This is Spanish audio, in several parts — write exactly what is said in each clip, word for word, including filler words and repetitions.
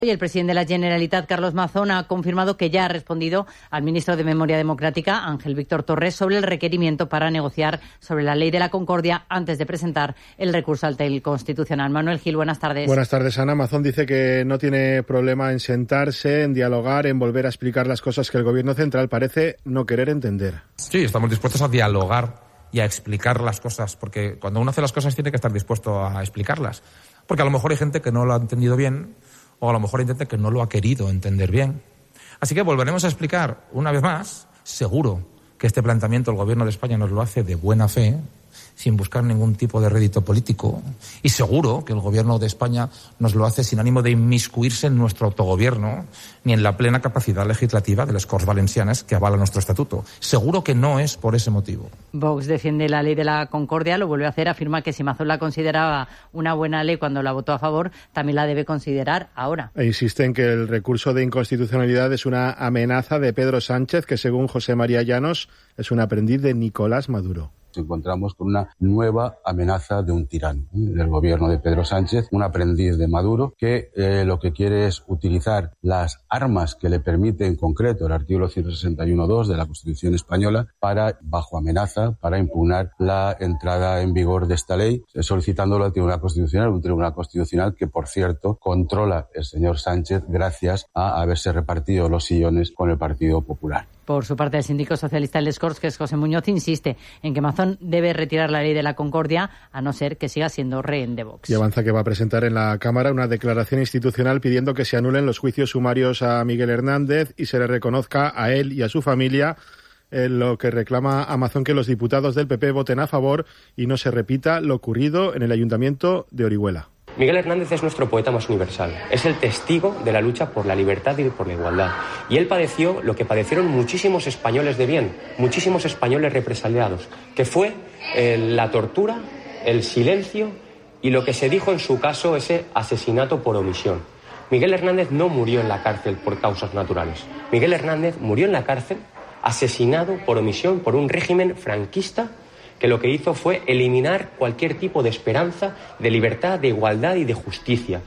Y el presidente de la Generalitat, Carlos Mazón, ha confirmado que ya ha respondido al ministro de Memoria Democrática, Ángel Víctor Torres, sobre el requerimiento para negociar sobre la ley de la concordia antes de presentar el recurso ante el Constitucional. Manuel Gil, buenas tardes. Buenas tardes, Ana. Mazón dice que no tiene problema en sentarse, en dialogar, en volver a explicar las cosas que el Gobierno central parece no querer entender. Sí, estamos dispuestos a dialogar y a explicar las cosas, porque cuando uno hace las cosas tiene que estar dispuesto a explicarlas. Porque a lo mejor hay gente que no lo ha entendido bien, o a lo mejor hay gente que no lo ha querido entender bien. Así que volveremos a explicar una vez más. Seguro que este planteamiento el Gobierno de España nos lo hace de buena fe, sin buscar ningún tipo de rédito político. Y seguro que el Gobierno de España nos lo hace sin ánimo de inmiscuirse en nuestro autogobierno ni en la plena capacidad legislativa de las Corts Valencianas que avala nuestro estatuto. Seguro que no es por ese motivo. Vox defiende la ley de la concordia, lo vuelve a hacer, afirma que si Mazón la consideraba una buena ley cuando la votó a favor, también la debe considerar ahora. E insiste en que el recurso de inconstitucionalidad es una amenaza de Pedro Sánchez, que según José María Llanos es un aprendiz de Nicolás Maduro. Nos encontramos con una nueva amenaza de un tirano, ¿eh? del gobierno de Pedro Sánchez, un aprendiz de Maduro, que eh, lo que quiere es utilizar las armas que le permite en concreto el artículo ciento sesenta y uno punto dos de la Constitución española para, bajo amenaza, para impugnar la entrada en vigor de esta ley, solicitándolo al Tribunal Constitucional, un Tribunal Constitucional que, por cierto, controla el señor Sánchez gracias a haberse repartido los sillones con el Partido Popular. Por su parte, el síndico socialista en Les Corts, que es José Muñoz, insiste en que Mazón debe retirar la ley de la concordia, a no ser que siga siendo rehén de Vox. Y avanza que va a presentar en la Cámara una declaración institucional pidiendo que se anulen los juicios sumarios a Miguel Hernández y se le reconozca a él y a su familia eh, lo que reclama a Mazón, que los diputados del P P voten a favor y no se repita lo ocurrido en el Ayuntamiento de Orihuela. Miguel Hernández es nuestro poeta más universal. Es el testigo de la lucha por la libertad y por la igualdad. Y él padeció lo que padecieron muchísimos españoles de bien, muchísimos españoles represaliados, que fue eh, la tortura, el silencio y lo que se dijo en su caso, ese asesinato por omisión. Miguel Hernández no murió en la cárcel por causas naturales. Miguel Hernández murió en la cárcel asesinado por omisión por un régimen franquista que lo que hizo fue eliminar cualquier tipo de esperanza de libertad, de igualdad y de justicia.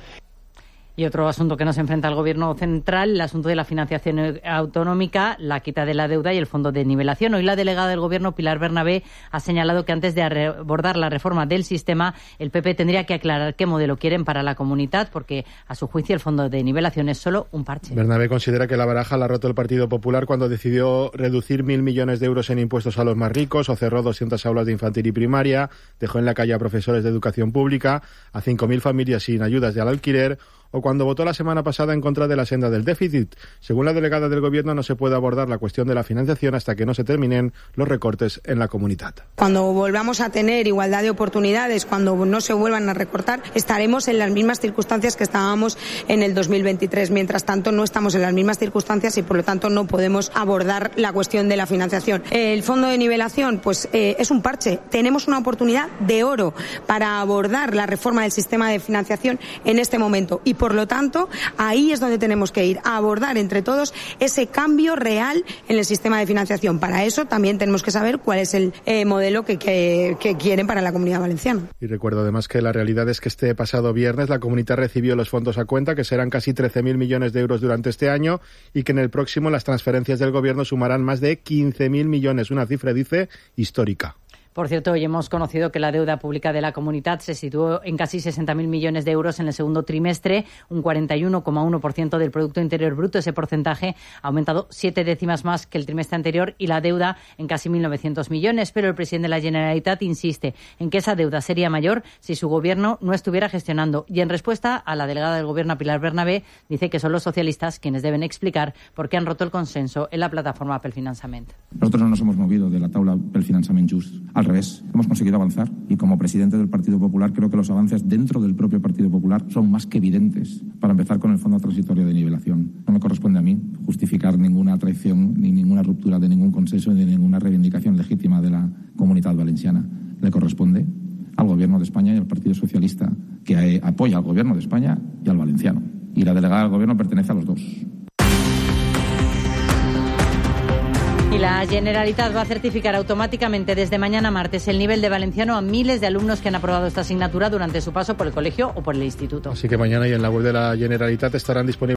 Y otro asunto que nos enfrenta al Gobierno central, el asunto de la financiación autonómica, la quita de la deuda y el fondo de nivelación. Hoy la delegada del Gobierno, Pilar Bernabé, ha señalado que antes de abordar la reforma del sistema, el P P tendría que aclarar qué modelo quieren para la comunidad, porque a su juicio el fondo de nivelación es solo un parche. Bernabé considera que la baraja la ha roto el Partido Popular cuando decidió reducir mil millones de euros en impuestos a los más ricos, o cerró doscientas aulas de infantil y primaria, dejó en la calle a profesores de educación pública, a cinco mil familias sin ayudas de al alquiler, o cuando votó la semana pasada en contra de la senda del déficit. Según la delegada del Gobierno, no se puede abordar la cuestión de la financiación hasta que no se terminen los recortes en la comunidad. Cuando volvamos a tener igualdad de oportunidades, cuando no se vuelvan a recortar, estaremos en las mismas circunstancias que estábamos en el dos mil veintitrés. Mientras tanto, no estamos en las mismas circunstancias y, por lo tanto, no podemos abordar la cuestión de la financiación. El fondo de nivelación, pues eh, es un parche. Tenemos una oportunidad de oro para abordar la reforma del sistema de financiación en este momento y, por lo tanto, ahí es donde tenemos que ir, a abordar entre todos ese cambio real en el sistema de financiación. Para eso también tenemos que saber cuál es el eh, modelo que, que, que quieren para la Comunidad Valenciana. Y recuerdo además que la realidad es que este pasado viernes la Comunidad recibió los fondos a cuenta, que serán casi trece mil millones de euros durante este año, y que en el próximo las transferencias del Gobierno sumarán más de quince mil millones, una cifra, dice, histórica. Por cierto, hoy hemos conocido que la deuda pública de la Comunidad se situó en casi sesenta mil millones de euros en el segundo trimestre, un cuarenta y uno coma uno por ciento del Producto Interior Bruto. Ese porcentaje ha aumentado siete décimas más que el trimestre anterior y la deuda en casi mil novecientos millones. Pero el presidente de la Generalitat insiste en que esa deuda sería mayor si su gobierno no estuviera gestionando. Y en respuesta a la delegada del Gobierno, Pilar Bernabé, dice que son los socialistas quienes deben explicar por qué han roto el consenso en la plataforma pel Finançament. Nosotros no nos hemos movido de la tabla pel Finançament Just. Al revés, hemos conseguido avanzar y como presidente del Partido Popular creo que los avances dentro del propio Partido Popular son más que evidentes. Para empezar con el Fondo Transitorio de Nivelación. No me corresponde a mí justificar ninguna traición ni ninguna ruptura de ningún consenso ni de ninguna reivindicación legítima de la Comunidad Valenciana. Le corresponde al Gobierno de España y al Partido Socialista, que apoya al Gobierno de España y al valenciano. Y la delegada del Gobierno pertenece a los dos. Y la Generalitat va a certificar automáticamente desde mañana martes el nivel de valenciano a miles de alumnos que han aprobado esta asignatura durante su paso por el colegio o por el instituto. Así que mañana y en la web de la Generalitat estarán disponibles